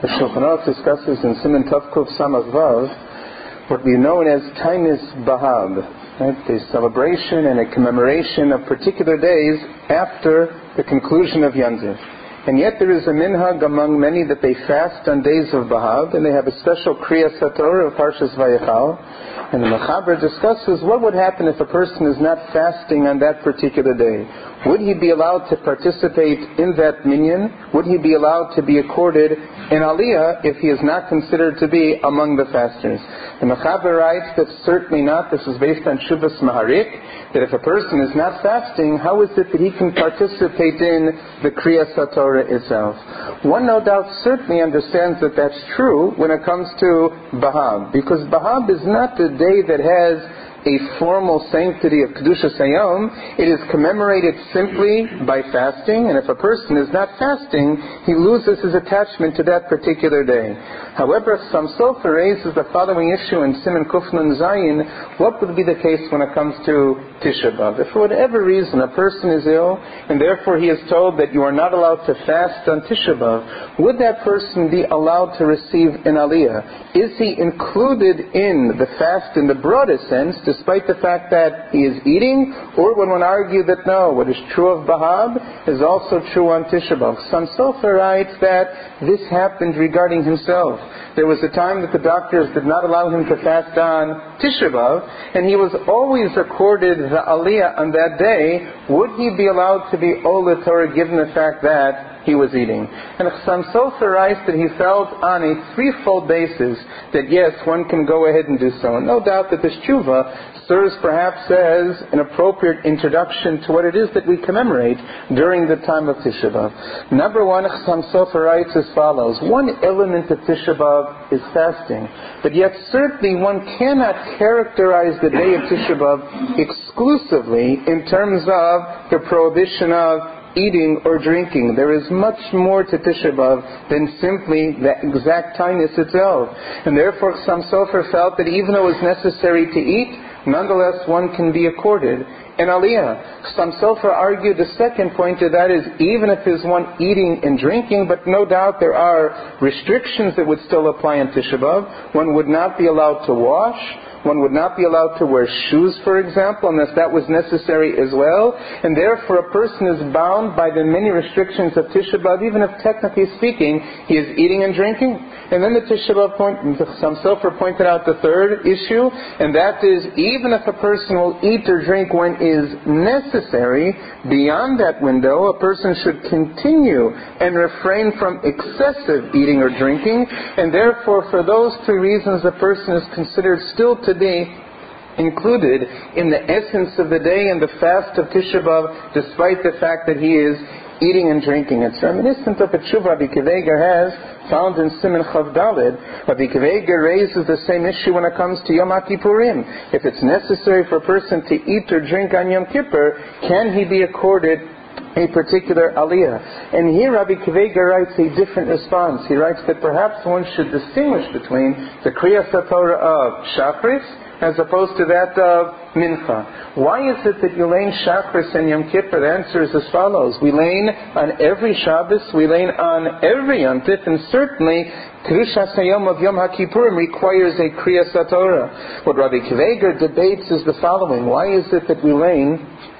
The Shulchan Aruch discusses in Siman Tavkuf Samach Vav what we know as Tainis Bahab, right? The celebration and a commemoration of particular days after the conclusion of Yantiv. And yet there is a minhag among many that they fast on days of Bahab, and they have a special Kriya Satorah of Parshas Vayechal. And the Mechaber discusses what would happen if a person is not fasting on that particular day. Would he be allowed to participate in that minyan? Would he be allowed to be accorded an aliyah if he is not considered to be among the fasters? The Mechaber writes that certainly not. This is based on Shuvas Maharik, that if a person is not fasting, how is it that he can participate in the Kriya Satorah itself? One no doubt certainly understands that that's true when it comes to Bahab, because Bahab is not the day that has a formal sanctity of Kedushas Hayom. It is commemorated simply by fasting, and if a person is not fasting, he loses his attachment to that particular day. However, Chassam Sofer raises the following issue in Siman Kuf Nun Zayin: what would be the case when it comes to Tisha B'Av? If for whatever reason a person is ill, and therefore he is told that you are not allowed to fast on Tisha B'Av, would that person be allowed to receive an aliyah? Is he included in the fast in the broadest sense, despite the fact that he is eating? Or would one argue that no, what is true of Bahab is also true on Tisha B'Av? Chassam Sofer writes that this happened regarding himself. There was a time that the doctors did not allow him to fast on Tisha B'Av, and he was always accorded the aliyah on that day. Would he be allowed to be Ol Torah given the fact that he was eating? And Chassam Sofer writes that he felt on a threefold basis that yes, one can go ahead and do so. And no doubt that this tshuva serves perhaps as an appropriate introduction to what it is that we commemorate during the time of Tisha B'Av. Number one, Chassam Sofer writes as follows: one element of Tisha B'Av is fasting, but yet certainly one cannot characterize the day of Tisha B'Av exclusively in terms of the prohibition of eating or drinking. There is much more to Tisha B'Av than simply the exact tinus itself. And therefore Chassam Sofer felt that even though it was necessary to eat, nonetheless one can be accorded an aliyah. Chassam Sofer argued the second point to that is, even if is one eating and drinking, but no doubt there are restrictions that would still apply on Tisha B'Av. One would not be allowed to wash. One would not be allowed to wear shoes, for example, unless that was necessary as well. And therefore a person is bound by the many restrictions of Tisha B'Av, even if technically speaking he is eating and drinking. And then the Tisha B'Av point, Chassam Sofer pointed out the third issue, and that is, even if a person will eat or drink when is necessary, beyond that window a person should continue and refrain from excessive eating or drinking. And therefore for those three reasons a person is considered still to be included in the essence of the day and the fast of Tisha B'Av, despite the fact that he is eating and drinking. It's reminiscent of a tshuva Rabbi Akiva Eiger has found in Siman Chav Daled. Rabbi Akiva Eiger raises the same issue when it comes to Yom HaKippurim. If it's necessary for a person to eat or drink on Yom Kippur, can he be accorded a particular aliyah? And here Rabbi Akiva Eiger writes a different response. He writes that perhaps one should distinguish between the Kriya Satorah of Shachris as opposed to that of Mincha. Why is it that you lane Shachris and Yom Kippur? The answer is as follows: we lane on every Shabbos, we lane on every Yom Tif, and certainly Kedushas Hayom of Yom HaKippurim requires a Kriya Satorah. What Rabbi Akiva Eiger debates is the following: why is it that we lane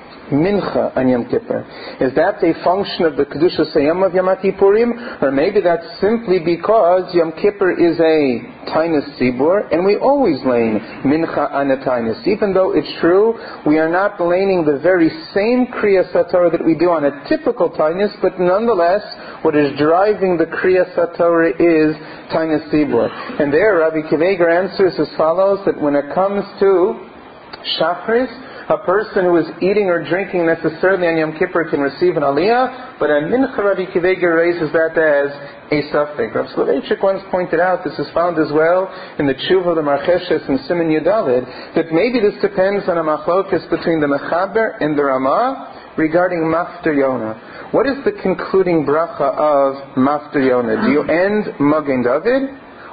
Mincha on Yom Kippur? Is that a function of the Kedushas Hayom of Yom HaKippurim? Or maybe that's simply because Yom Kippur is a Tainus Tzibur, and we always lane Mincha on a Tainus. Even though it's true, we are not laning the very same Kriya Satorah that we do on a typical Tainus, but nonetheless, what is driving the Kriya Satorah is Tainus Tzibur. And there, Rabbi Akiva Eiger answers as follows: that when it comes to Shachris, a person who is eating or drinking necessarily on Yom Kippur can receive an aliyah, but on Mincha Rabbi Akiva Eiger raises that as a suffix. Rav Soloveitchik once pointed out, this is found as well in the Tshuva of the Marcheshes and Siman Yudalid, that maybe this depends on a machlokes between the Mechaber and the Ramah regarding Mafter Yonah. What is the concluding bracha of Mafter Yonah? Do you end Magen David,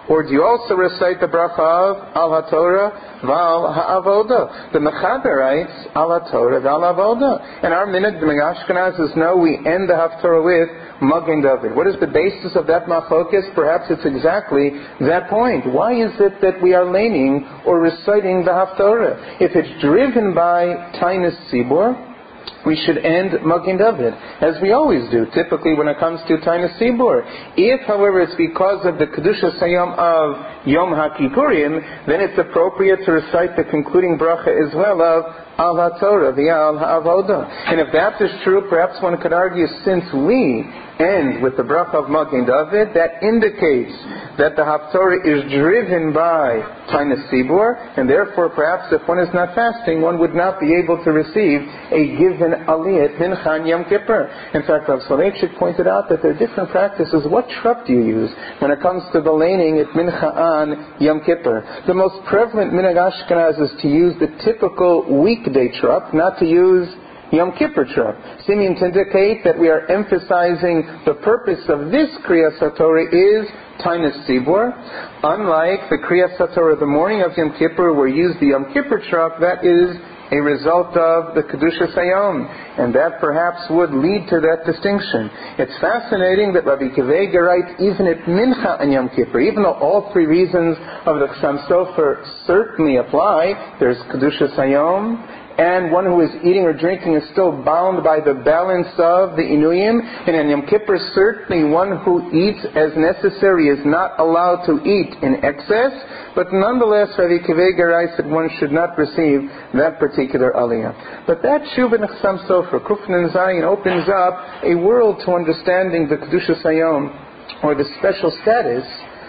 Or do you also recite the bracha of Al HaTorah V'al HaAvoda? The Mechaber writes Al HaTorah V'al HaAvoda. And our minhag, the Ashkenaz, is no, we end the Haftorah with Magen David. What is the basis of that machlokas? Perhaps it's exactly that point. Why is it that we are laning or reciting the Haftorah? If it's driven by Tainus Tzibur, we should end Magen David, as we always do, typically when it comes to Tainus Tzibur. If, however, it's because of the Kedushas Hayom of Yom HaKippurim, then it's appropriate to recite the concluding bracha as well of Al HaTorah, the Al HaAvoda. And if that is true, perhaps one could argue, since we end with the bracha of Magen David, that indicates that the Haftorah is driven by Tainus Tzibur, and therefore perhaps if one is not fasting, one would not be able to receive a given aliyah Mincha on Yom Kippur. In fact, Rav Soloveitchik pointed out that there are different practices. What trup do you use when it comes to the laning at Mincha on Yom Kippur? The most prevalent minhag Ashkenaz is to use the typical weekday trup, not to use Yom Kippur trup, seeming to indicate that we are emphasizing the purpose of this Kriyas HaTorah is Tainus Tzibur. Unlike the Kriyas HaTorah the morning of Yom Kippur, where we use the Yom Kippur trup, that is a result of the Kedushas Hayom, and that perhaps would lead to that distinction. It's fascinating that Rabbi Akiva Eiger writes, even at Mincha and Yom Kippur, even though all three reasons of the Chassam Sofer certainly apply, there's Kedushas Hayom, and one who is eating or drinking is still bound by the balance of the Inuyim. And in Yom Kippur, certainly one who eats as necessary is not allowed to eat in excess. But nonetheless, Rabbi Akiva Eiger writes that one should not receive that particular aliyah. But that Shuv and Chassam Sofer, Kufn and Zayin, opens up a world to understanding the Kedushas Hayom, or the special status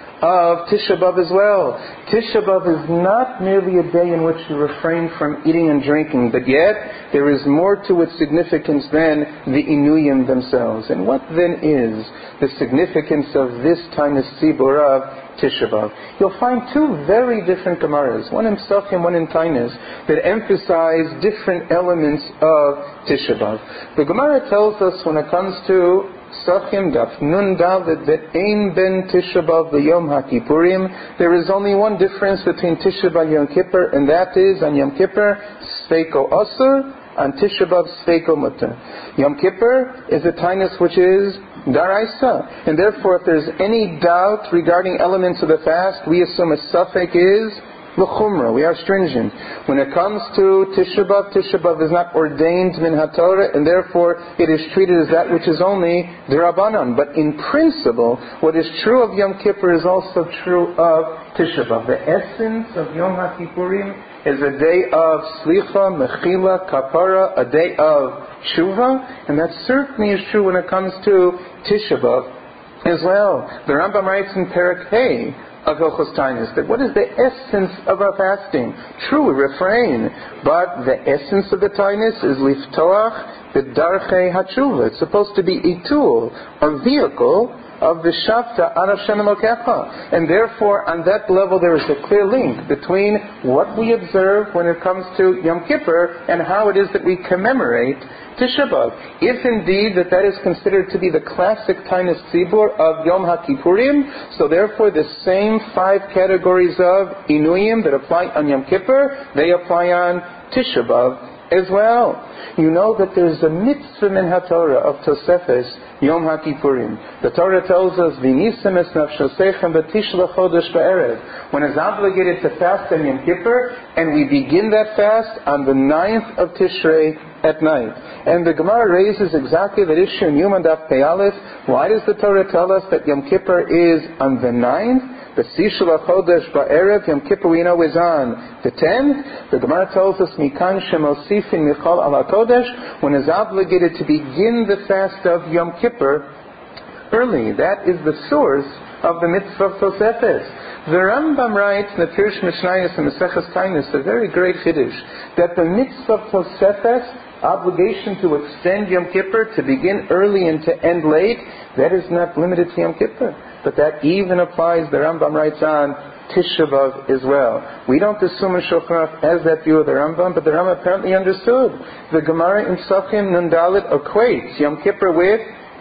of Tisha B'Av as well. Tisha B'Av is not merely a day in which you refrain from eating and drinking, but yet there is more to its significance than the Inuyim themselves. And what then is the significance of this Tainus Tzibur of Tisha B'Av? You'll find two very different Gemaras, one in Psachim, one in Tainus, that emphasize different elements of Tisha B'Av. The Gemara tells us when it comes to Psachim Daf Nun Dalet that Ein Ben Tisha B'Av Yom HaKippurim, there is only one difference between Tisha B'Av and Yom Kippur, and that is on Yom Kippur Sveiko Asur, on Tisha B'Av Sveiko Mutter. Yom Kippur is a Tainus which is Daraisa, and therefore if there's any doubt regarding elements of the fast, we assume a suffix is L'chumra, we are stringent. When it comes to Tisha B'Av is not ordained min HaTorah, and therefore it is treated as that which is only D'Rabbanan. But in principle, what is true of Yom Kippur is also true of Tisha B'Av. The essence of Yom HaKippurim is a day of Slicha, Mechila, Kapara, a day of Tshuva, and that certainly is true when it comes to Tisha B'Av as well. The Rambam writes in Perek Hey of Hilchos Tainus that what is the essence of our fasting? True, we refrain, but the essence of the Tainus is liftoach b'darchei hatshuva. It's supposed to be a tool, a vehicle of the Shavta an Hashem Elokecha. And therefore, on that level, there is a clear link between what we observe when it comes to Yom Kippur and how it is that we commemorate Tisha B'Av. If indeed that is considered to be the classic Tainus Tzibur of Yom HaKippurim, so therefore the same 5 categories of Inuyim that apply on Yom Kippur, they apply on Tisha B'Av as well. You know that there's a mitzvah min HaTorah of Tosefes Yom HaKippurim. The Torah tells us, V'nisem es nafshosechem v'tishla chodesh ba'erev. One is obligated to fast on Yom Kippur, and we begin that fast on the 9th of Tishrei at night. And the Gemara raises exactly that issue in Yom Daf Pei Aleph. Why does the Torah tell us that Yom Kippur is on the 9th? The Sishla Chodesh Ba'erev, Yom Kippur we know is on the 10th. The Gemara tells us, Mikan Shemosifin Michal Ala Kodesh, one is obligated to begin the fast of Yom Kippur early. That is the source of the mitzvah of Tosefes. The Rambam writes in the Pirush Mishnayos and Maseches Tainus, a very great chiddush, that the mitzvah of Tosefes, obligation to extend Yom Kippur, to begin early and to end late, that is not limited to Yom Kippur, but that even applies, the Rambam writes, on Tisha B'Av as well. We don't assume in Shulchan Aruch as that view of the Rambam, but the Rambam apparently understood. The Gemara in Psachim Nun Dalet equates Yom Kippur with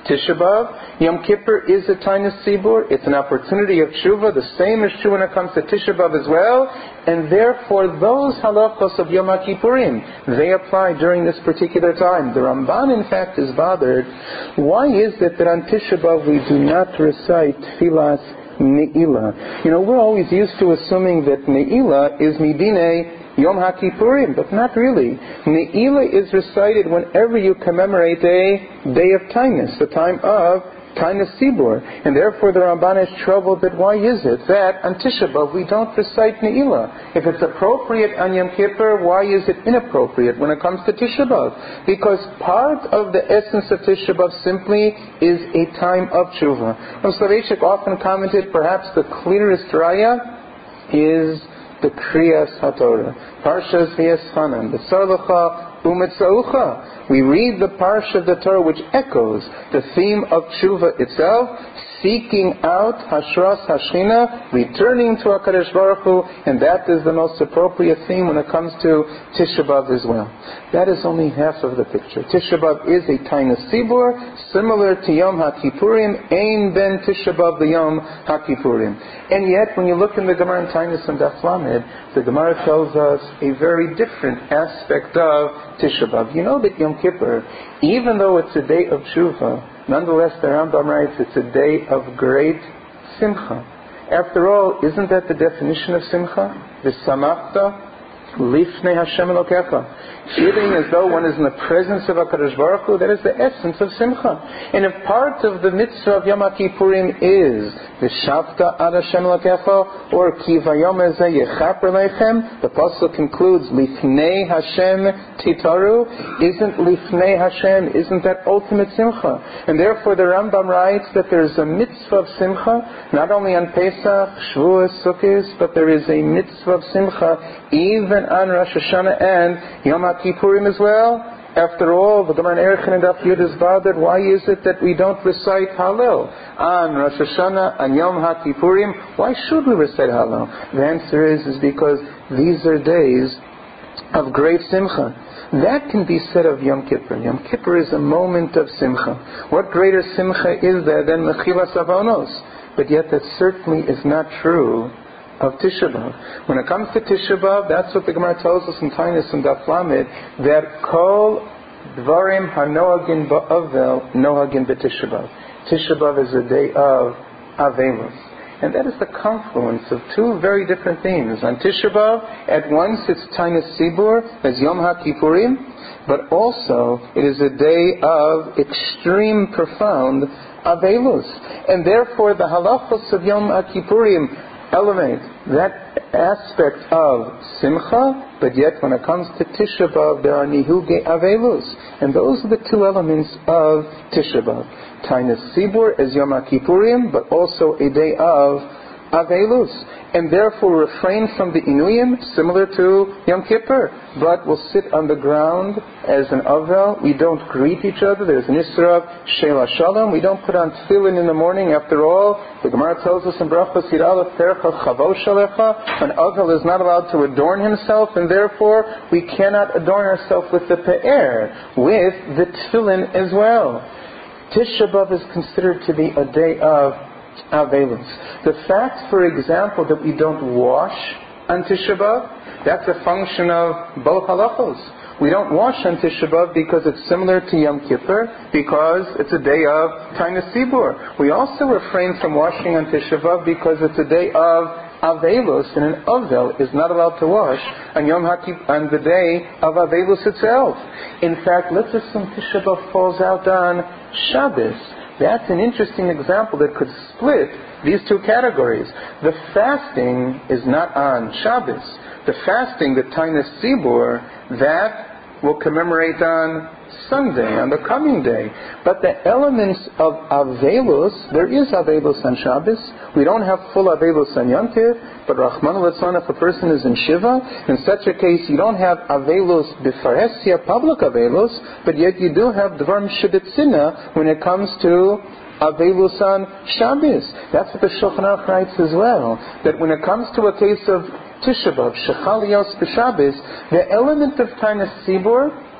Tisha B'Av. Yom Kippur is a Tainus Tzibur. It's an opportunity of tshuva. The same is true when it comes to Tisha B'Av as well. And therefore, those halachos of Yom HaKippurim, they apply during this particular time. The Ramban, in fact, is bothered. Why is it that on Tisha B'Av we do not recite Tfilas Ne'ilah? We're always used to assuming that Ne'ilah is Midinei Yom HaKippurim, but not really. Ne'ilah is recited whenever you commemorate a day of Tainus, the time of Tainus Tzibur. And therefore the Ramban is troubled that why is it that on Tisha B'Av we don't recite Ne'ilah? If it's appropriate on Yom Kippur, why is it inappropriate when it comes to Tisha B'Av? Because part of the essence of Tisha B'Av simply is a time of tshuva. Soloveitchik often commented perhaps the clearest raya is the Kriyas HaTorah. Parshas V'Yeschanan, the Sarlacha U'Mitzaucha. We read the Parsha of the Torah which echoes the theme of tshuva itself, seeking out Hashras Hashchina, returning to HaKadosh Baruch Hu, and that is the most appropriate theme when it comes to Tisha B'Av as well. That is only half of the picture. Tisha B'Av is a Tainus Tzibur, similar to Yom HaKippurim, Ein Ben Tisha B'Av Yom HaKippurim. And yet, when you look in the Gemara in Tainus and Daf Lamed, the Gemara tells us a very different aspect of Tisha B'Av. You know that Yom Kippur, even though it's a day of tshuva, nonetheless the Rambam writes it's a day of great simcha. After all, isn't that the definition of simcha? V'samachta lifnei Hashem Elokecha. Feeling as though one is in the presence of HaKadosh Baruch Hu, that is the essence of simcha. And if part of the mitzvah of Yom HaKippurim is V'shavta ad Hashem Elokecha, or Ki vayom ezeh yechaper leichem, the pasuk concludes Lifnei Hashem Titaru. Isn't Lifnei Hashem, isn't that ultimate simcha? And therefore the Rambam writes that there is a mitzvah of simcha, not only on Pesach, Shavuos, Sukkot, but there is a mitzvah of simcha even on Rosh Hashanah and Yom HaKippurim as well. After all, the Gemara in Erechin and Daf Yud is bothered. Why is it that we don't recite Hallel on Rosh Hashanah and Yom HaKippurim? Why should we recite Hallel? The answer is because these are days of great simcha. That can be said of Yom Kippur. Yom Kippur is a moment of simcha. What greater simcha is there than Mechilas Avonos? But yet that certainly is not true of Tisha B'Av. When it comes to Tisha B'Av, that's what the Gemara tells us in Tainus and Daf Lamed, that Kol Dvarim HaNohagin Ba'avel Nohagin B'Tisha B'Av. Tisha B'Av is a day of Avelos. And that is the confluence of two very different themes. On Tisha B'Av, at once it's Tainus Tzibur, as Yom HaKippurim, but also it is a day of extreme, profound Avelos. And therefore the halachos of Yom HaKippurim elevate that aspect of simcha, but yet when it comes to Tisha B'Av, there are nihuge avelus, and those are the two elements of Tisha B'Av. Tainus Tzibur as Yom HaKippurim, but also a day of avelus, and therefore refrain from the inuyim, similar to Yom Kippur, but will sit on the ground as an avel. We don't greet each other. There's an isra of sheila shalom. We don't put on tefillin in the morning. After all, the Gemara tells us in Brachos Yiralef Tercha Chavo Shalecha, an avel is not allowed to adorn himself, and therefore we cannot adorn ourselves with the pe'er, with the tefillin as well. Tisha B'Av is considered to be a day of Avelus. The fact, for example, that we don't wash on Tisha B'Av, that's a function of both halachos. We don't wash on Tisha B'Av because it's similar to Yom Kippur, because it's a day of Tainus Tzibur. We also refrain from washing on Tisha B'Av because it's a day of Avelus, and an Avel is not allowed to wash on Yom HaKippur, on the day of Avelus itself. In fact, let's assume Tisha B'Av falls out on Shabbos. That's an interesting example that could split these two categories. The fasting is not on Shabbos. The fasting, the Tainus Tzibur, that will commemorate on Sunday, on the coming day. But the elements of Avelus, there is Avelus on Shabbos. We don't have full Avelus on Yom Tov, but Rahman al-Litzlan, if a person is in Shiva, in such a case you don't have Avelus B'Faresia, public Avelus, but yet you do have Dvar Mishibitzina when it comes to Avelus on Shabbos. That's what the Shulchan Aruch writes as well, that when it comes to a case of Tisha B'Av, Shechal Yos B'Shabbos, the element of Tainus Tzibur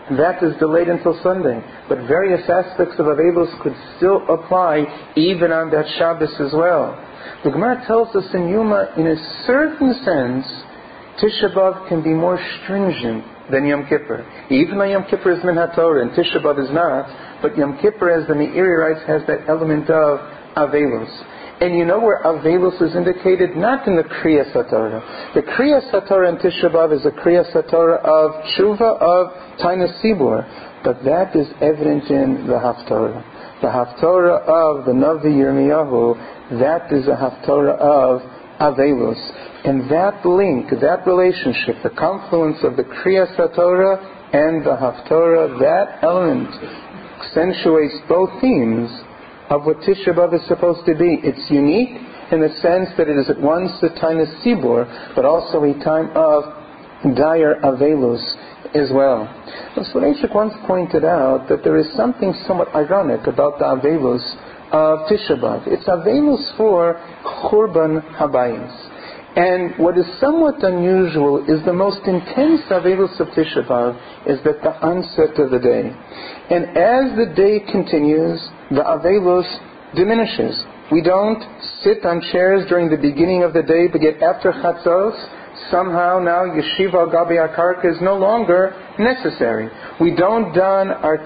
that is delayed until Sunday. But various aspects of Avelus could still apply even on that Shabbos as well. The Gemara tells us in Yuma, in a certain sense, Tisha B'Av can be more stringent than Yom Kippur. Even though Yom Kippur is Min HaTorah and Tisha B'Av is not, but Yom Kippur, as the Meiri writes, has that element of Avelus. And you know where Avelus is indicated? Not in the Kriyas HaTorah. The Kriyas HaTorah in Tisha B'Av is a Kriyas HaTorah of Tshuva, of Tainas Sibur. But that is evident in the Haftorah. The Haftorah of the Navi Yirmiyahu, that is a Haftorah of Avelus. And that link, that relationship, the confluence of the Kriyas HaTorah and the Haftorah, that element accentuates both themes of what Tisha B'Av is supposed to be. It's unique in the sense that it is at once the Tainas Sibur, but also a time of dire Avelus as well. Soloveitchik once pointed out that there is something somewhat ironic about the Avelus of Tisha B'Av. It's Avelus for Churban Habayis. And what is somewhat unusual is the most intense Avelus of Tisha B'Av is that the onset of the day. And as the day continues, the Avelus diminishes. We don't sit on chairs during the beginning of the day, but yet after Chatzos, somehow now Yeshiva al Gabi HaKarka is no longer necessary. We don't don our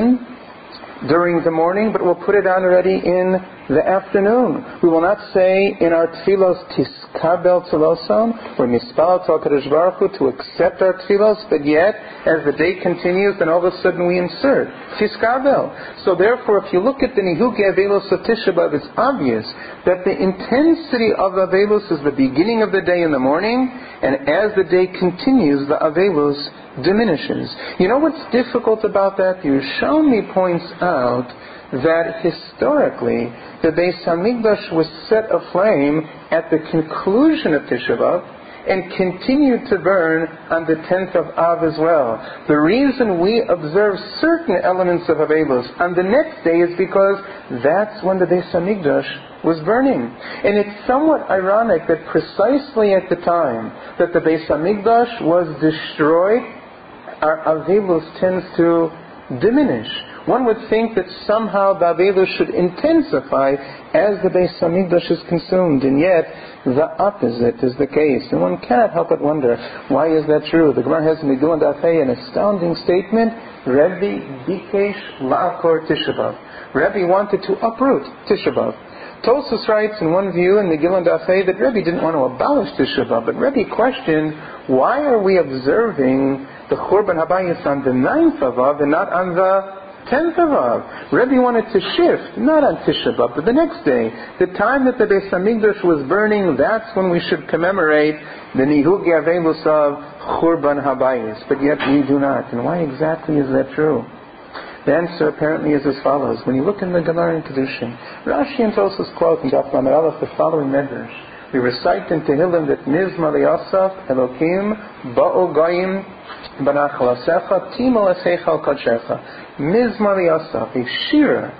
tefillin during the morning, but we'll put it on already in the afternoon. We will not say in our tefillos tiskabel tefilloson or mispal to HaKadosh Baruch Hu to accept our tefillos, but yet as the day continues, then all of a sudden we insert tiskabel. So therefore, if you look at the Nihugi Avelus of Tisha B'Av, it's obvious that the intensity of the Avelus is the beginning of the day in the morning, and as the day continues, the Avelus diminishes. You know what's difficult about that? The Yerushalmi points out that historically the Beis Hamikdash was set aflame at the conclusion of Tisha B'Av and continued to burn on the 10th of Av as well. The reason we observe certain elements of Avelus on the next day is because that's when the Beis Hamikdash was burning. And it's somewhat ironic that precisely at the time that the Beis Hamikdash was destroyed, our Avelus tends to diminish. One would think that somehow the Avelus should intensify as the Beis Hamikdash is consumed, and yet the opposite is the case. And one cannot help but wonder, why is that true? The Gemara has in Megillah Daf Hey an astounding statement, Rebbe Bikesh La'akor Tisha B'Av. Rebbe wanted to uproot Tisha B'Av. Tosfos writes in one view in Megillah Daf Hey that Rebbe didn't want to abolish Tisha B'Av, but Rebbe questioned, why are we observing the Churban Habayis on the 9th of Av and not on the 10th of Av? Rebbe wanted to shift, not on Tisha B'Av, but the next day. The time that the Beis Hamikdash was burning, that's when we should commemorate the Nihugi Avelus of Churban Habayis. But yet we do not. And why exactly is that true? The answer apparently is as follows. When you look in the Gemara in Kedushin, Rashi and Tosfos quote in Daf Lamed Aleph the following medrash. We recite in Tehillim that Mizmar Yasaf Elokim Ba'o Goyim Banachal Asecha Timo Aseichal Kodshecha. Mizmar Yasaf, a shira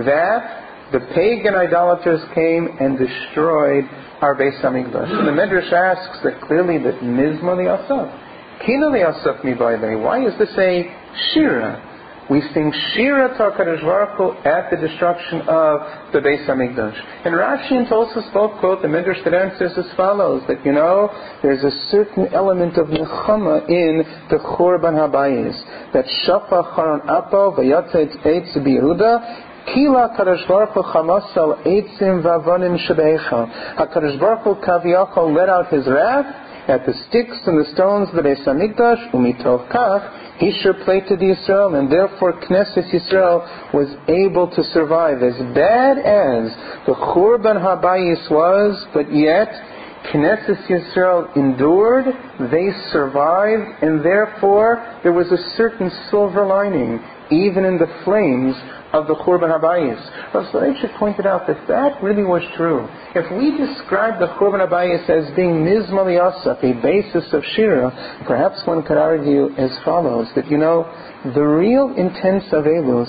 that the pagan idolaters came and destroyed our Beis Hamikdash. And the Medrash asks that clearly that Mizmar Yasaf, Kina Yasaf Mibayle. Why is this a shira? We sing Shira to HaKadosh Baruch Hu at the destruction of the Beis Hamikdash. And Rashi and Tosfos both quote the Midrash that answers as follows, that there's a certain element of nechama in the Churban Habayis, that Shafach Haron Apo v'yatzetz eitz b'Yehuda Kila HaKadosh Baruch Hu chamasal eitzim v'avonim shebeicha. HaKadosh Baruch Hu kaviyachol let out his wrath at the sticks and the stones of the Beis Hamikdash, umitov kach, he sure plated Yisrael, and therefore Knesset Yisrael was able to survive. As bad as the Churban Habayis was, but yet Knesset Yisrael endured, they survived, and therefore there was a certain silver lining, even in the flames of the Churban Habayis. Rav Soloveitchik pointed out that that really was true. If we describe the Churban Habayis as being Mizmar Yasaf, a basis of Shira, perhaps one could argue as follows, that the real intense Avelus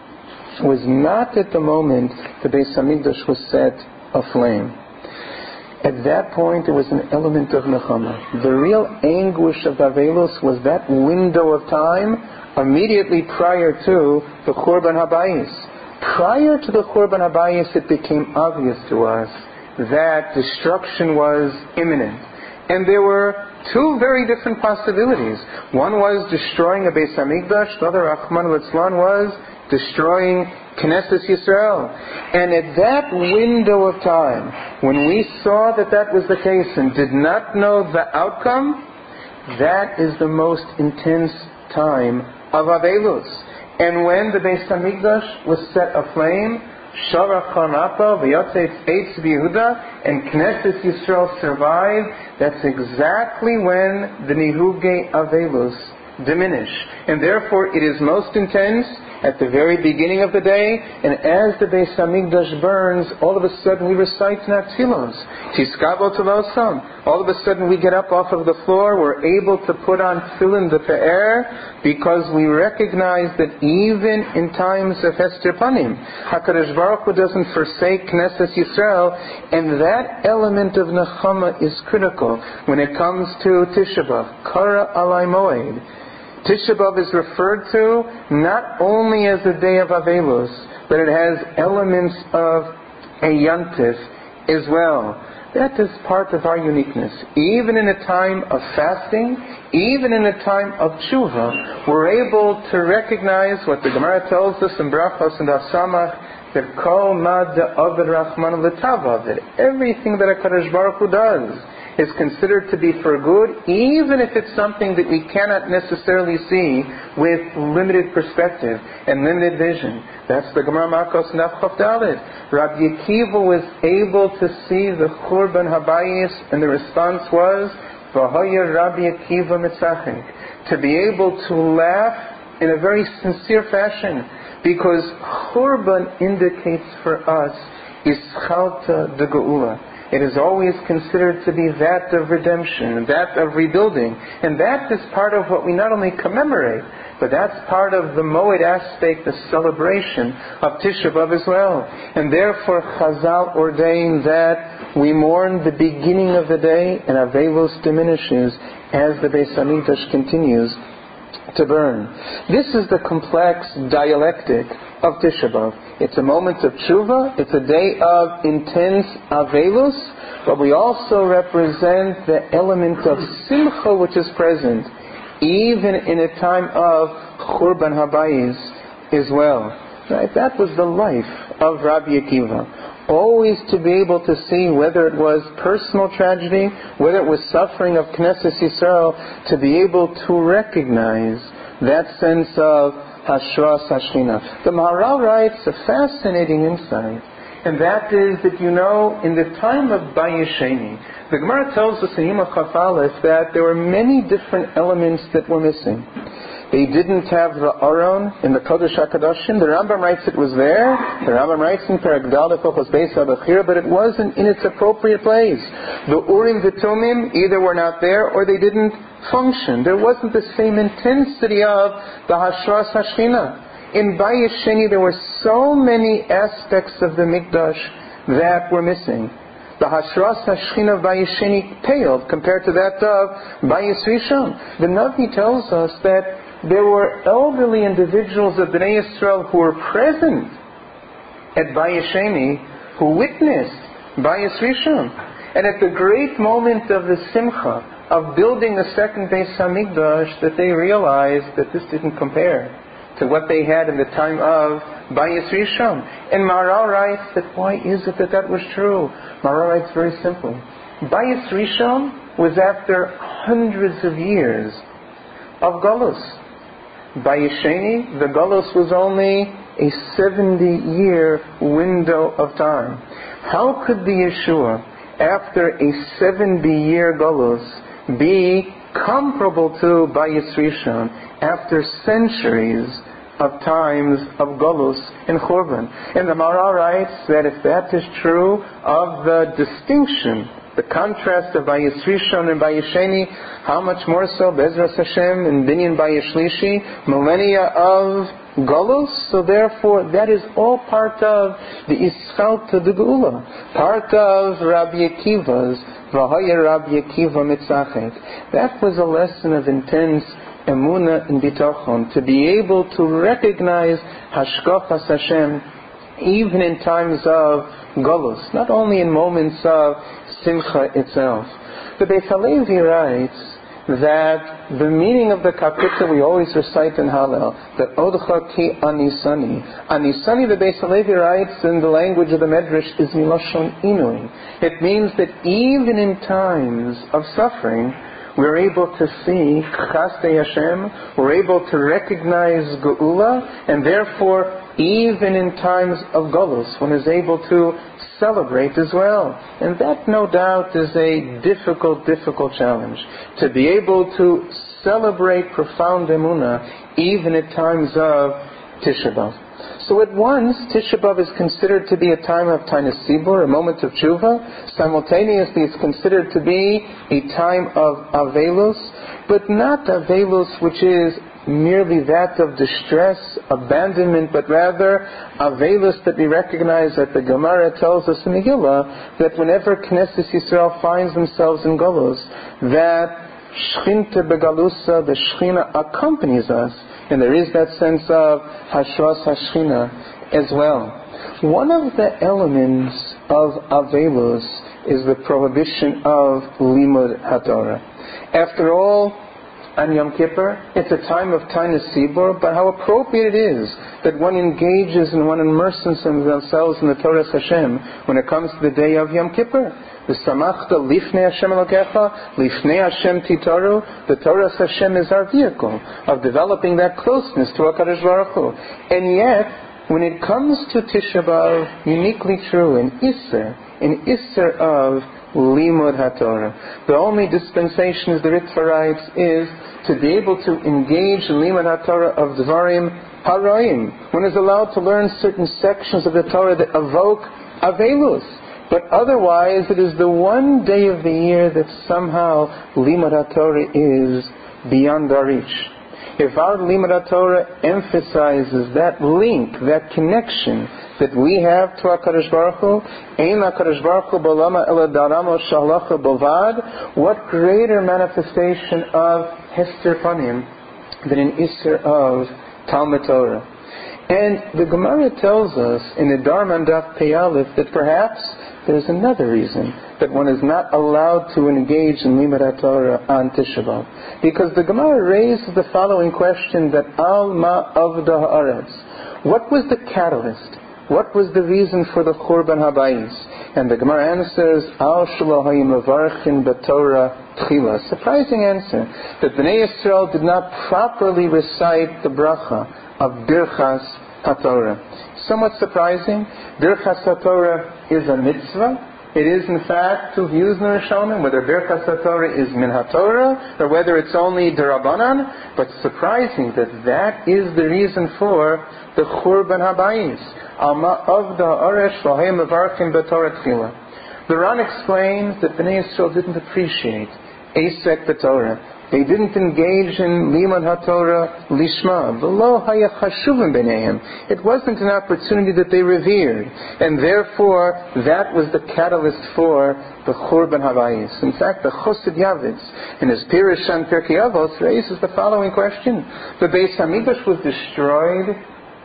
was not at the moment the Beis Hamikdash was set aflame. At that point there was an element of nechama. The real anguish of the Avelus was that window of time immediately prior to the Churban Habayis. Prior to the Churban Habayis, it became obvious to us that destruction was imminent. And there were two very different possibilities. One was destroying a Beis Hamikdash, the other, Rahman al-Islam, was destroying Knesset Yisrael. And at that window of time, when we saw that that was the case and did not know the outcome, that is the most intense time of Avelus. And when the Beis Hamikdash was set aflame, Sharach Chanapa, V'yatzei Eitz B'Yehuda, and Knesset Yisrael survived, that's exactly when the Nihugei Avelus diminish. And therefore it is most intense at the very beginning of the day, and as the Beis Hamikdash burns, all of a sudden we recite Tfilos. Tiskabo Tavosam. All of a sudden we get up off of the floor, we're able to put on Tefillin the Pe'er, because we recognize that even in times of Hester Panim, HaKadosh Baruch Hu doesn't forsake Knesset Yisrael, and that element of Nechama is critical when it comes to Tisha B'Av, Kara Alai Moed. Tisha B'Av is referred to not only as the day of Avelus, but it has elements of a Yantif as well. That is part of our uniqueness. Even in a time of fasting, even in a time of tshuva, we're able to recognize what the Gemara tells us in Brachos and Asamach, that Kol Mad Aved Rahman L'Tava, that everything that HaKadosh Baruch Hu does is considered to be for good, even if it's something that we cannot necessarily see with limited perspective and limited vision. That's the Gemara Makos Naf Chof Dalet. Rabbi Akiva was able to see the Churban Habayis, and the response was, V'hoya Rabbi Akiva Mitzachik, to be able to laugh in a very sincere fashion, because Churban indicates for us Ischalta de Geula. It is always considered to be that of redemption, that of rebuilding. And that is part of what we not only commemorate, but that's part of the Moed aspect, the celebration of Tisha B'Av as well. And therefore Chazal ordained that we mourn the beginning of the day, and Avelus diminishes as the Beis Hamikdash continues to burn. This is the complex dialectic of Tisha B'Av. It's a moment of tshuva, it's a day of intense avelus, but we also represent the element of simcha which is present, even in a time of Churban Habayis as well. Right? That was the life of Rabbi Akiva. Always to be able to see whether it was personal tragedy, whether it was suffering of Knesset Yisrael, to be able to recognize that sense of Hashras Hashchina. The Maharal writes a fascinating insight, and that is that, in the time of Bayesheni, the Gemara tells us in Yom Chaf Aleph that there were many different elements that were missing. They didn't have the Aron in the Kodesh HaKadoshim. The Rambam writes it was there. The Rambam writes in Perek Daled Hilchos Beis HaBechira, but it wasn't in its appropriate place. The Urim V'Tumim either were not there or they didn't function. There wasn't the same intensity of the Hashras Hashchina. In Bayesheni there were so many aspects of the Mikdash that were missing. The Hashras Hashchina of Bayesheni paled compared to that of Bayis Rishon. The Navi tells us that there were elderly individuals of Bnei Yisrael who were present at Bayesheni, who witnessed Bayis Rishon. And at the great moment of the Simcha, of building the second Beis Hamikdash, that they realized that this didn't compare to what they had in the time of Bayis Rishon. And Maharal writes that why is it that was true? Maharal writes very simply. Bayis Rishon was after hundreds of years of Galus. Bayesheni, the Galus was only a 70-year window of time. How could the Yeshua, after a 70-year Galus, be comparable to Bayis Rishon after centuries of times of Galus and Churban? And the Maharal writes that if that is true of the distinction, the contrast of Bayis Rishon and Bayesheni, how much more so Bezras Hashem and Binyan Bayis Shlishi, millennia of Galus? So therefore that is all part of the Ischalta de Geula, part of Rabbi Akiva's V'hoya Rabbi Akiva Mitzachek. That was a lesson of intense emuna and bitachon, to be able to recognize hashgachas Hashem even in times of golus, not only in moments of simcha itself. The Beis Halevi writes that the meaning of the kapitel we always recite in Hallel, that Odcha ki anisani. Anisani, the Beis Halevi writes in the language of the Medrash, is milashon inui. It means that even in times of suffering, we're able to see Chasdei Hashem, we're able to recognize Geula, and therefore, even in times of Golus, one is able to celebrate as well. And that, no doubt, is a difficult challenge. To be able to celebrate profound Emunah, even at times of Tisha B'Av. So at once, Tisha B'Av is considered to be a time of Tainus Sibur, a moment of tshuva. Simultaneously, it's considered to be a time of Avelus, but not Avelus which is merely that of distress, abandonment, but rather Avelus that we recognize that the Gemara tells us in Megillah that whenever Knesset Yisrael finds themselves in Golus, that Shchinta Begalusa, the Shechina accompanies us, and there is that sense of Hashras Hashchina as well. One of the elements of Avelus is the prohibition of Limud HaTorah. After all, on Yom Kippur, it's a time of Tainus Sibur, but how appropriate it is that one engages and one immerses themselves in the Torah Hashem when it comes to the day of Yom Kippur. The Samachta Lifnei Hashem Elokecha, Lifnei Hashem Titaru. The Torah Hashem is our vehicle of developing that closeness to HaKadosh Baruch Hu. And yet, when it comes to Tisha B'Av, uniquely true, an Isser of Limud HaTorah. The only dispensation, as the Ritva writes, is to be able to engage in Limud HaTorah of Dvarim Haraim. One is allowed to learn certain sections of the Torah that evoke Avelus. But otherwise, it is the one day of the year that somehow Limud HaTorah is beyond our reach. If our Limud HaTorah emphasizes that link, that connection that we have to HaKadosh Baruch Hu, Ein HaKadosh Baruch Hu B'olama Ela Daramo Shalacha Bovad, what greater manifestation of Hester Panim than an Isser of Talmud Torah? And the Gemara tells us in the Darman Daf Pei Aleph that perhaps there's another reason that one is not allowed to engage in Limud HaTorah on Tisha B'Av. Because the Gemara raises the following question, that Al Ma Avda Ha'aretz. What was the catalyst? What was the reason for the Churban HaBayis? And the Gemara answers, Al Shalahayim Avarchin B'Torah Tchila. Surprising answer, that Bnei Yisrael did not properly recite the bracha of Birchas HaTorah. Somewhat surprising. Birchas HaTorah is a mitzvah. It is, in fact, to use in the Rishonim, whether Birchas HaTorah is min HaTorah or whether it's only Derabanan. But surprising that is the reason for the Churban HaBayis. Alma Avda Ha'aretz Lahem Avarchim B'Torah Tchila. The Ran explains that Bnei Yisrael didn't appreciate Asek B'Torah. They didn't engage in Limud HaTorah Lishma. V'lo haya chashuvim b'neihem. It wasn't an opportunity that they revered. And therefore, that was the catalyst for the Churban HaBayis. In fact, the Chosed Yavitz, in his Pirush on Pirkei Avos, raises the following question. The Beis HaMikdash was destroyed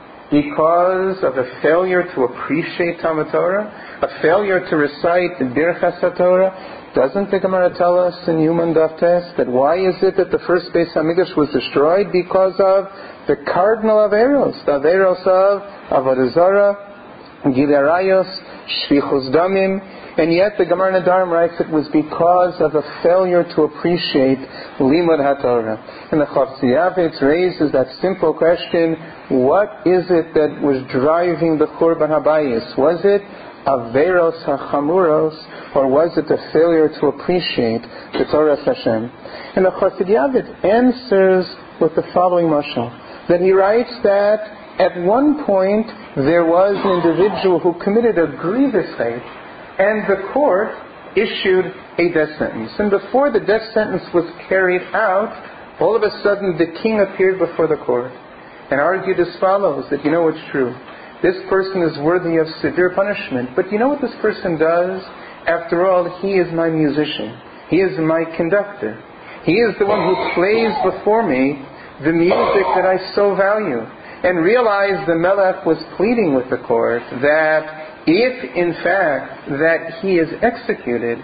because of a failure to appreciate Talmud Torah, a failure to recite the Birchas HaTorah. Doesn't the Gemara tell us in Yuman Daf Tes that why is it that the first Beis HaMikdash was destroyed? Because of the cardinal Averos, the Averos of Avodah Zarah, Gilui Arayos, Shfichus Damim, and yet the Gemara Nedarim writes it was because of a failure to appreciate Limud HaTorah. And the Chofetz Yavitz raises that simple question, what is it that was driving the Churban HaBayis? Was it Averos HaChamuros, or was it a failure to appreciate the Torah Hashem? And the Chassid Yavitz answers with the following mashal, that he writes that at one point there was an individual who committed a grievous hate, and the court issued a death sentence. And before the death sentence was carried out, all of a sudden the king appeared before the court and argued as follows, that it's true. This person is worthy of severe punishment. But you know what this person does? After all, he is my musician. He is my conductor. He is the one who plays before me the music that I so value. And realize the Melech was pleading with the court that if in fact that he is executed,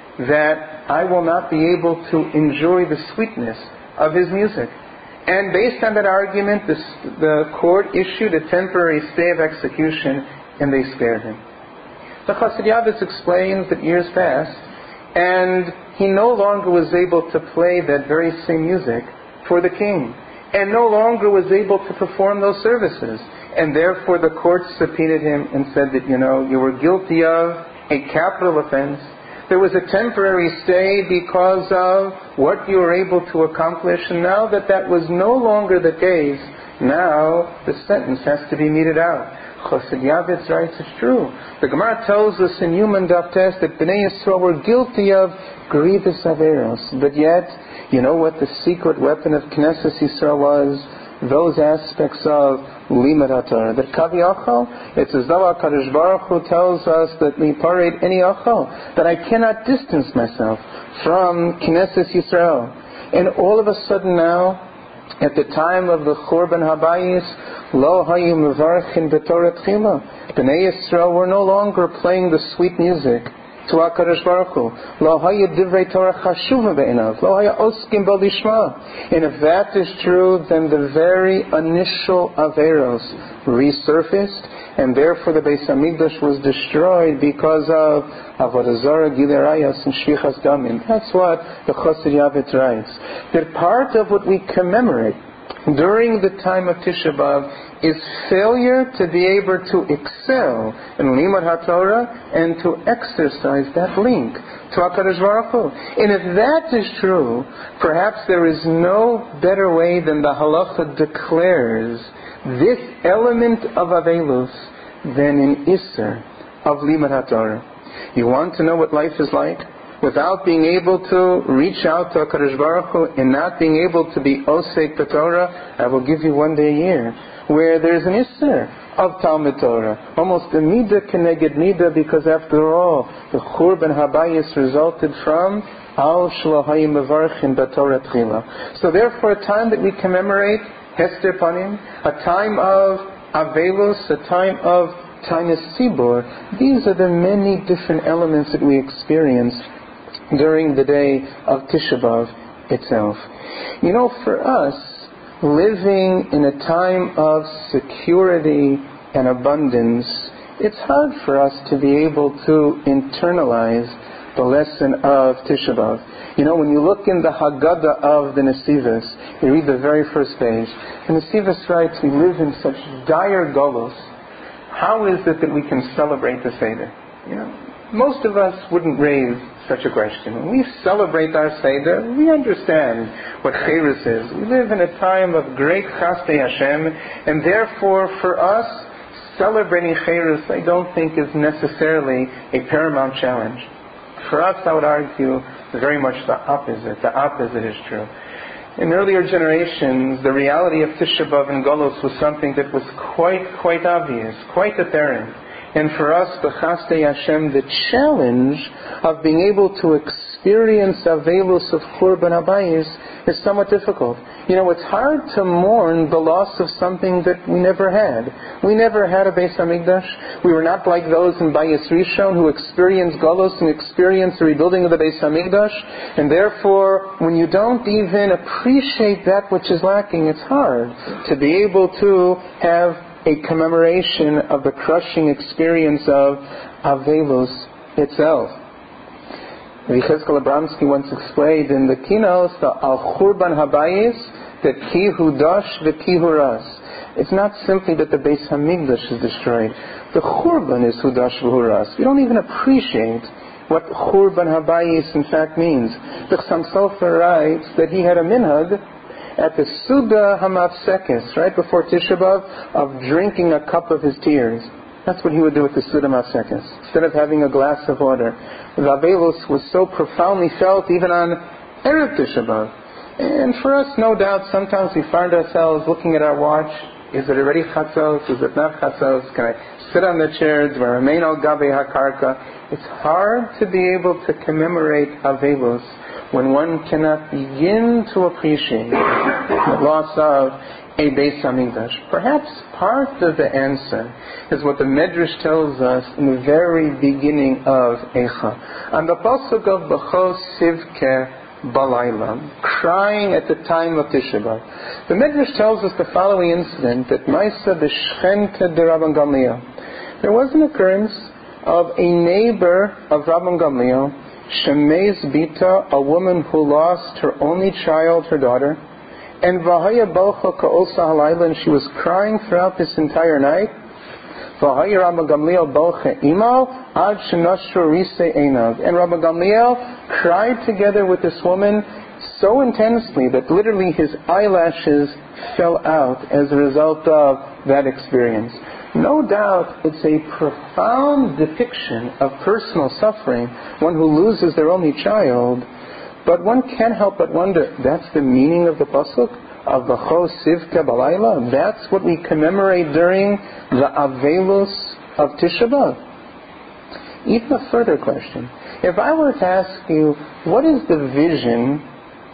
that I will not be able to enjoy the sweetness of his music. And based on that argument, the court issued a temporary stay of execution, and they spared him. The Chassid Yavitz explains that years passed, and he no longer was able to play that very same music for the king, and no longer was able to perform those services. And therefore the court subpoenaed him and said that, you were guilty of a capital offense. There was a temporary stay because of what you were able to accomplish, and now that was no longer the case, now the sentence has to be meted out. Chassid Yavitz writes, it's true. The Gemara tells us in Human Daf Test that Bnei Yisrael were guilty of grievous averos, but yet, you know what the secret weapon of Knesset Yisrael was? Those aspects of Limud HaTorah. That Kaviyachal, it's as though HaKadosh Baruch Hu tells us that Mipareit Eni Achal, that I cannot distance myself from Knesset Yisrael. And all of a sudden now, at the time of the Churban Habayis, Lo Hayu Mevarchin B'Torah Tchila, Bnei Yisrael were no longer playing the sweet music to HaKadosh Baruch Hu. Lo Hayu Divrei Torah Chashuva Be'enav, Lo Hayu Oskim Bo Lishma. And if that is true, then the very initial Averos resurfaced, and therefore the Beis Hamikdash was destroyed because of Avodah Zarah, Gilui Arayos, and Shvichas Damim. That's what the Chassid Yavitz writes. That part of what we commemorate during the time of Tisha B'Av is failure to be able to excel in Limud HaTorah and to exercise that link to HaKadosh Baruch Hu. And if that is true, perhaps there is no better way than the halacha declares this element of Avelus than an Isser of Limud HaTorah. You want to know what life is like? Without being able to reach out to HaKadosh Baruch Hu and not being able to be Osek B'Torah, I will give you one day a year where there's an Isser of Talmud Torah. Almost a Midah Keneged Midah, because after all, the Churban Habayis resulted from Al Shalahayim Mevarchin B'Torah Tchila. So therefore, a time that we commemorate Hester Panim, a time of Avelus, a time of Tainus Tzibur, these are the many different elements that we experience during the day of Tisha B'Av itself. For us, living in a time of security and abundance, it's hard for us to be able to internalize the lesson of Tisha B'Av. When you look in the Haggadah of the Nesivos, you read the very first page, and Nesivos writes, we live in such dire golos. How is it that we can celebrate the Seder? Most of us wouldn't raise such a question. When we celebrate our Seder, we understand what Chayrus is. We live in a time of great Chastei Hashem, and therefore for us, celebrating Chayrus I don't think is necessarily a paramount challenge. For us, I would argue very much the opposite. The opposite is true. In earlier generations, the reality of Tisha B'Av and Golos was something that was quite obvious, quite apparent. And for us, the Chastei Hashem, the challenge of being able to experience Avelus of Churban Habayis is somewhat difficult. It's hard to mourn the loss of something that we never had. We never had a Beis Hamikdash. We were not like those in Bayis Rishon who experienced Golos and experienced the rebuilding of the Beis Hamikdash. And therefore, when you don't even appreciate that which is lacking, it's hard to be able to have a commemoration of the crushing experience of Avelus itself. Yechezkel Abramsky once explained in the Kinos, the Al Churban Habayis, that Ki Hudash v'Ki Huras. It's not simply that the Beis Hamikdash is destroyed. The Churban is Hudash v'Huras. We don't even appreciate what Churban Habayis in fact means. The Chassam Sofer writes that he had a minhag at the Suda Hamafsekes, right before Tisha B'Av, of drinking a cup of his tears. That's what he would do with the Suda Hamafsekes, instead of having a glass of water. The Avelus was so profoundly felt even on Erev Tisha B'Av. And for us, no doubt, sometimes we find ourselves looking at our watch Is it already chatzos? Is it not chatzos? Can I sit on the chair? Do I remain al gabe hakarka? It's hard to be able to commemorate Avelos when one cannot begin to appreciate the loss of a Beis Hamikdash. Perhaps part of the answer is what the Medrash tells us in the very beginning of Eicha. On the pasuk of B'cho Sivke Balayla, crying at the time of Tisha B'Av, the Medrash tells us the following incident, that Maisa B'Shchenta de Rabban Gamliel. There was an occurrence of a neighbor of Rabban Gamliel, Shemei's Bita, a woman who lost her only child, her daughter, and Vahaya Balcha Ka'osa Halayla, and she was crying throughout this entire night. Vahaya Rabban Gamliel Balcha Imal Ad Shenashru Rise Einav, and Rabban Gamliel cried together with this woman so intensely that literally his eyelashes fell out as a result of that experience. No doubt it's a profound depiction of personal suffering, one who loses their only child, but one can't help but wonder, that's the meaning of the pasuk of B'cho Sivke Balayla? That's what we commemorate during the Avelos of Tisha B'Av? Even a further question. If I were to ask you, what is the vision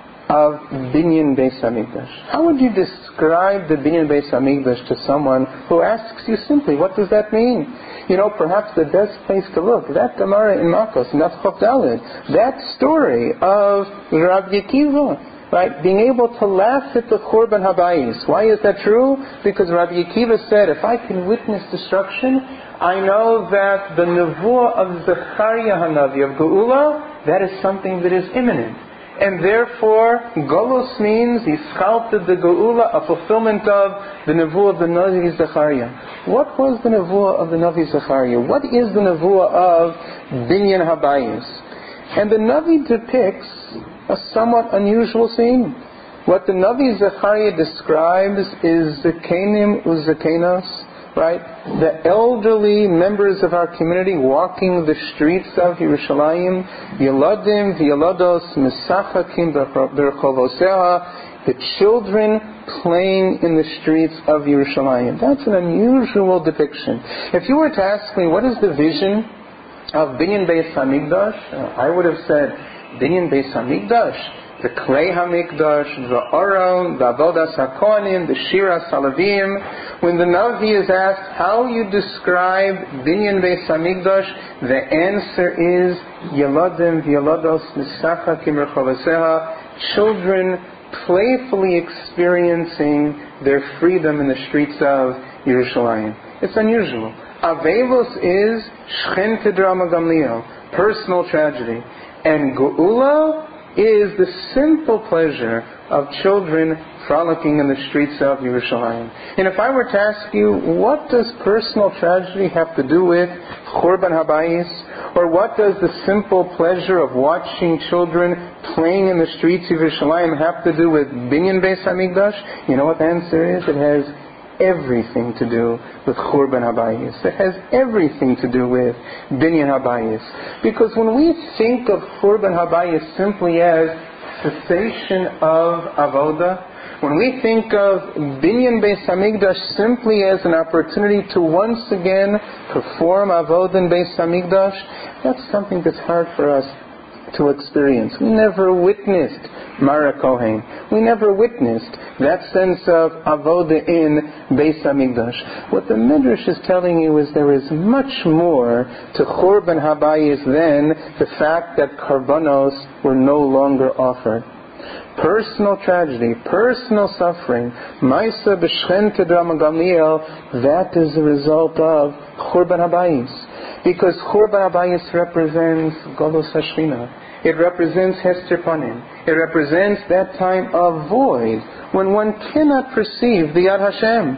of Binyan Beis Hamikdash? How would you describe the Binyan Beis Hamikdash to someone who asks you simply, what does that mean? Perhaps the best place to look, that Gemara in Makos, Daf Chof Daled, that story of Rabbi Akiva, right? Being able to laugh at the Churban Habayis. Why is that true? Because Rabbi Akiva said, if I can witness destruction, I know that the Nevuah of Zechariah Hanavi, of Geula, that is something that is imminent. And therefore, Golos means he sculpted the Geula, a fulfillment of the Nevuah of the Navi Zechariah. What was the Nevuah of the Navi Zechariah? What is the Nevuah of Binyan Habayis? And the Navi depicts a somewhat unusual scene. What the Navi Zechariah describes is Zekenim Uzekenos, right? The elderly members of our community walking the streets of Yerushalayim, Yeladim v'Yelados Mesachakim b'Rechovoseha, the children playing in the streets of Yerushalayim. That's an unusual depiction. If you were to ask me, what is the vision of Binyan Beis Hamikdash? I would have said, Binyan Beis Hamikdash, the Klei HaMikdash, the Aron, the Avodas HaKohanim, the Shiras HaLevim. When the Navi is asked how you describe Binyan Beis Hamikdash, the answer is Yeladim v'Yelados Misachakim Rechovaseha, children playfully experiencing their freedom in the streets of Yerushalayim. It's unusual. Avelos is Shchenta Drama Gamliel, personal tragedy. And Geula is the simple pleasure of children frolicking in the streets of Yerushalayim. And if I were to ask you, what does personal tragedy have to do with Churban Habayis? Or what does the simple pleasure of watching children playing in the streets of Yerushalayim have to do with Binyan Beis Hamikdash? You know what the answer is? It has everything to do with Churban Habayis. It has everything to do with Binyan Habayis. Because when we think of Churban Habayis simply as cessation of Avoda, when we think of Binyan Beis Hamikdash simply as an opportunity to once again perform Avoda in Beis Hamikdash, that's something that's hard for us to experience. We never witnessed Mara Kohen. We never witnessed that sense of Avoda in Beis Hamikdash. What the Midrash is telling you is there is much more to Churban Habayis than the fact that Karbanos were no longer offered. Personal tragedy, personal suffering, Maisa B'Shchenta Drama Gamliel, that is the result of Churban Habayis. Because Churban Habayis represents Golos HaShechina. It represents Hester Panim. It represents that time of void when one cannot perceive the Yad Hashem.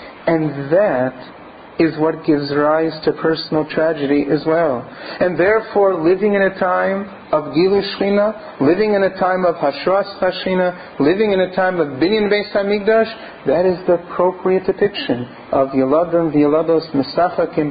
And that is what gives rise to personal tragedy as well. And therefore, living in a time of Gilu Shechina, living in a time of Hashras Hashchina, living in a time of Binyan Beis Hamikdash, that is the appropriate depiction of Yeladim v'Yelados Mesachakim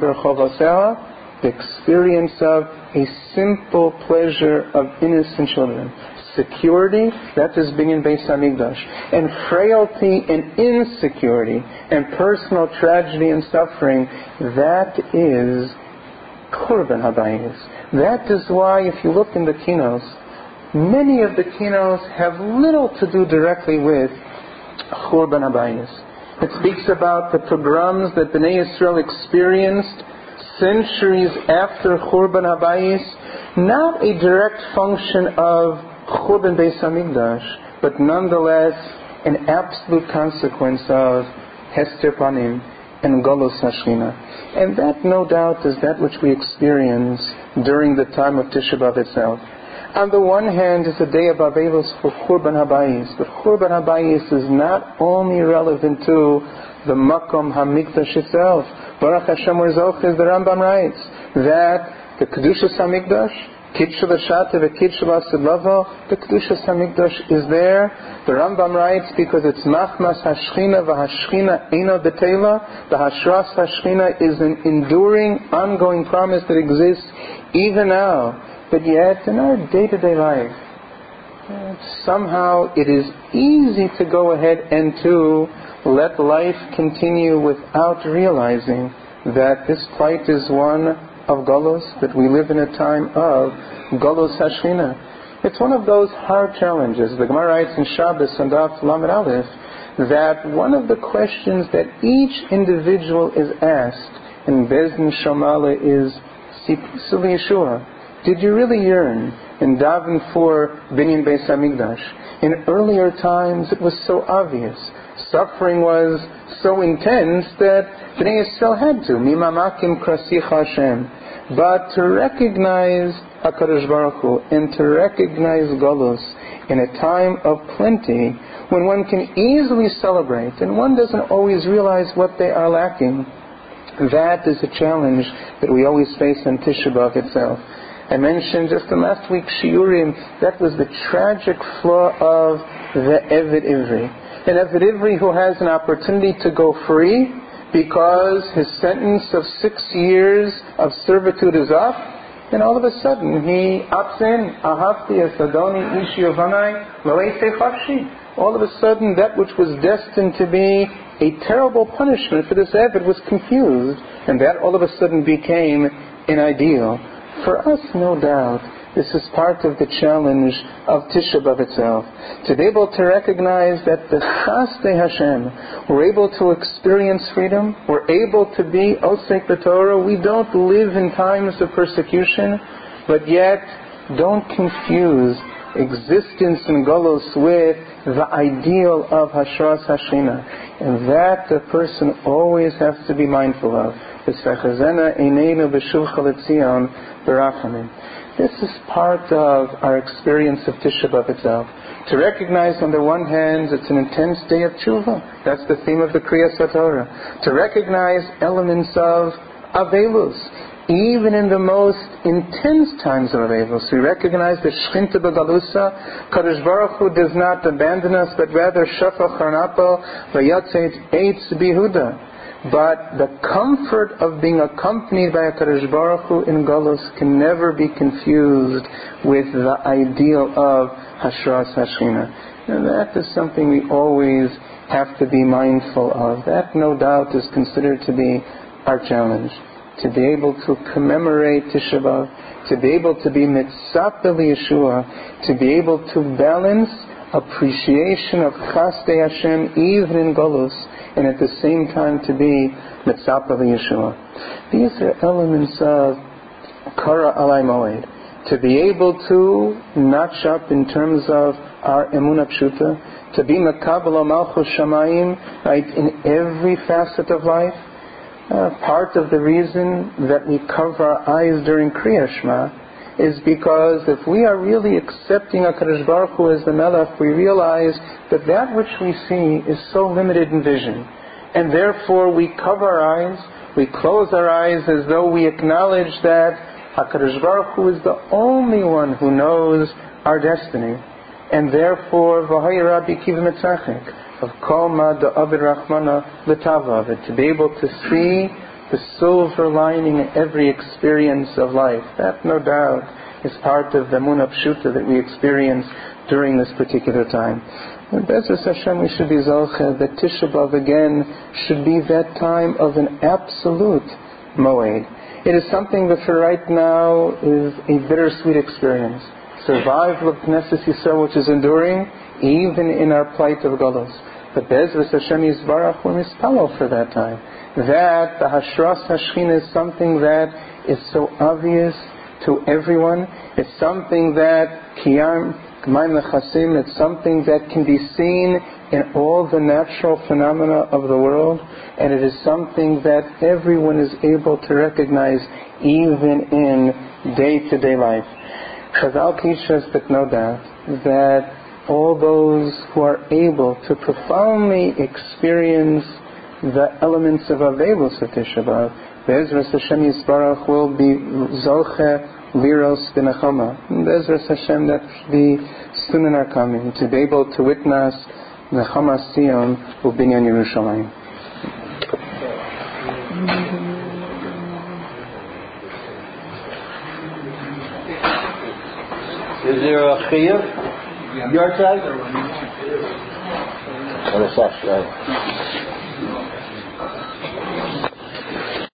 b'Rechovaseha, the experience of a simple pleasure of innocent children. security, that is Binyan Beis Hamikdash. And frailty and insecurity and personal tragedy and suffering, that is Churban Habayis. That is why, if you look in the Kinos, many of the Kinos have little to do directly with Churban Habayis. It speaks about the pogroms that Bnei Yisrael experienced centuries after Churban Habayis, not a direct function of Churban Beis Hamikdash, but nonetheless an absolute consequence of Hester Panim and Golus Hashchina. And that, no doubt, is that which we experience during the time of Tisha B'Av itself. On the one hand, it's a day of Avelos for Churban Habayis, but Churban Habayis is not only relevant to the Makom HaMikdash itself. Baruch Hashem Urzoch, the Rambam writes that the Kedushas HaMikdash, Kiddush L'Shata v'Kiddush L'Asid, the Kedushas HaMikdash is there. The Rambam writes because it's Machmas HaShchina v'HaShchina Eino B'Teila. The Hashras HaShchina is an enduring, ongoing promise that exists even now. But yet, in our day-to-day life, somehow it is easy to go ahead and to let life continue without realizing that this plight is one of Golos, that we live in a time of Golos Hashchina. It's one of those hard challenges. The Gemara writes in Shabbos and Daf Lamed Aleph that one of the questions that each individual is asked in Bezdin Shomala is Sipsul Yeshua. Did you really yearn and daven for Binyan Beis Hamikdash? In earlier times, it was so obvious. Suffering was so intense that Bnei Yisrael had to. Mimamakim krasicha Hashem. But to recognize HaKadosh Baruch Hu and to recognize Golus in a time of plenty, when one can easily celebrate and one doesn't always realize what they are lacking, that is a challenge that we always face on Tisha B'Av itself. I mentioned just in last week's Shiurim, that was the tragic flaw of the Eved Ivri. An Eved Ivri who has an opportunity to go free because his sentence of 6 years of servitude is up, and all of a sudden he opts in. Ahavti es Adoni ishi yovanai lo eisei chafshi. All of a sudden that which was destined to be a terrible punishment for this Eved was confused, and that all of a sudden became an ideal. For us, no doubt, this is part of the challenge of Tisha B'Av itself. To be able to recognize that the Chasdei Hashem, we're able to experience freedom, we're able to be Osek B'Torah, we don't live in times of persecution, but yet don't confuse existence in Golos with the ideal of Hashras Hashchina. And that the person always has to be mindful of. This is part of our experience of Tisha B'Av itself. To recognize, on the one hand, it's an intense day of tshuva. That's the theme of the Kriyas HaTorah. To recognize elements of Avelus, even in the most intense times of Avelus. We recognize that Shchinta B'Galusa, Kadosh Baruch Hu does not abandon us, but rather Shafach Harnapo Vayatzeit Eitz Bihuda. But the comfort of being accompanied by HaKadosh Baruch Hu in Golos can never be confused with the ideal of Hashras Hashchina. And that is something we always have to be mindful of. That, no doubt, is considered to be our challenge. To be able to commemorate Tisha B'Av, to be able to be Mitzapeh Yeshua, to be able to balance appreciation of Chasdei Hashem even in Golus, and at the same time to be Mitzapeh Yeshua. These are elements of Kara Alai Moed. To be able to notch up in terms of our Emunah Pshuta, to be Makabel Malchus Shamayim, right, in every facet of life. Part of the reason that we cover our eyes during Kriya Shema is because if we are really accepting HaKadosh Baruch Hu as the Melech, we realize that that which we see is so limited in vision. And therefore we cover our eyes, we close our eyes as though we acknowledge that HaKadosh Baruch Hu is the only one who knows our destiny. And therefore, V'hai Rabbi Kiv Metzachik, of Kol Ma Da'abid Rachmana L'Tava, to be able to see the silver lining in every experience of life. That, no doubt, is part of the Emunah Pshuta that we experience during this particular time. And Be'ezus Hashem, we should be Zoche that Tisha B'Av again should be that time of an absolute Moed. It is something that for right now is a bittersweet experience. Survival of Knesset Yisrael, which is enduring even in our plight of Golos. But Be'ezus Hashem Yisbarach, we're mispalel for that time. That the Hashras Hashchina is something that is so obvious to everyone. It's something that it's something that can be seen in all the natural phenomena of the world, and it is something that everyone is able to recognize even in day-to-day life. Chazal teach us that no doubt that all those who are able to profoundly experience the elements of Avelos of Tisha B'Av, Be'ezras Hashem Yisbarach will be Zoche Liros B'Nechama. Be'ezras Hashem, that the soon in our coming, to be able to witness Nechamas Sion U'Binyan Yerushalayim. Is there a chiyuv? Your side? On the side, right.